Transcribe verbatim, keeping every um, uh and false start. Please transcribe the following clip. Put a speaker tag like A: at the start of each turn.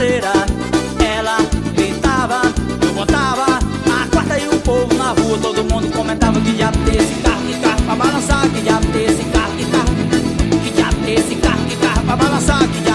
A: parceira. Ela gritava, eu botava a quarta e o povo na rua, todo mundo comentava: que diabo tem esse carro, que carro pra balançar, que diabo tem esse carro, que carro, que diabo tem esse carro, que carro pra balançar, que diabo